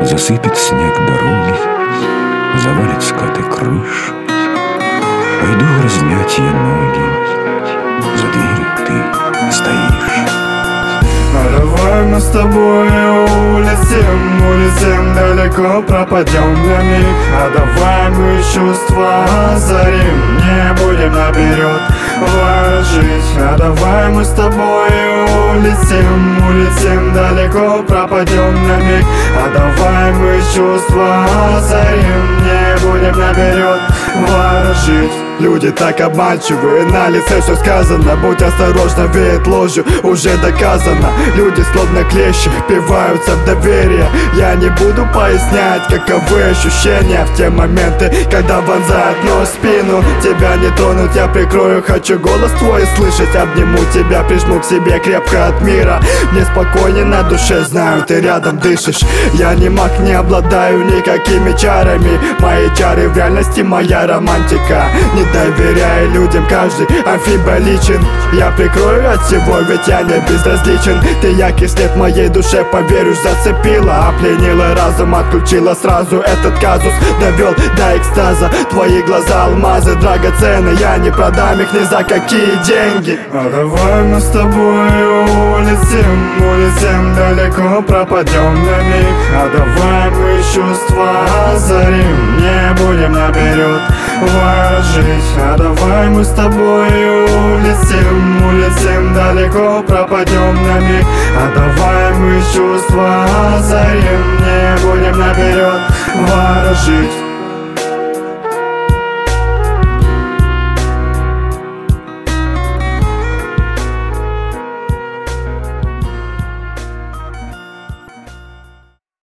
Засыпет снег дороги, завалит скаты крыш. Пойду размять я ноги, за дверью ты стоишь. А давай мы с тобой улетим далеко, пропадем на миг. А давай мы чувства озарим, не будем наперед ворожить. А давай мы с тобой улетим далеко, пропадем на миг. А давай мы чувства озарим, не будем наперед ворожить. Люди так обманчивы, на лице все сказано. Будь осторожна, веет ложью, уже доказано. Люди словно клещи, впиваются в доверие. Я не буду пояснять, каковы ощущения в те моменты, когда вонзает нож в спину. Тебя не тронуть, я прикрою, хочу голос твой слышать. Обниму тебя, прижму к себе крепко от мира. Мне спокойнее на душе, знаю, ты рядом дышишь. Я не маг, не обладаю никакими чарами. Мои чары в реальности, моя романтика. Не доверяй людям, каждый амфиболичен. Я прикрою от всего, ведь я не безразличен. Ты яркий свет в моей душе, поверишь, зацепила. Опленила разум, отключила сразу этот казус. Довел до экстаза, твои глаза алмазы драгоценны. Я не продам их ни за какие деньги. А давай мы с тобой улетим далеко, пропадем на миг. А давай мы чувства озарим, не будем наперед ворожить. А давай мы с тобой улетим далеко, пропадем на миг. А давай мы чувства озарим, не будем наперед ворожить.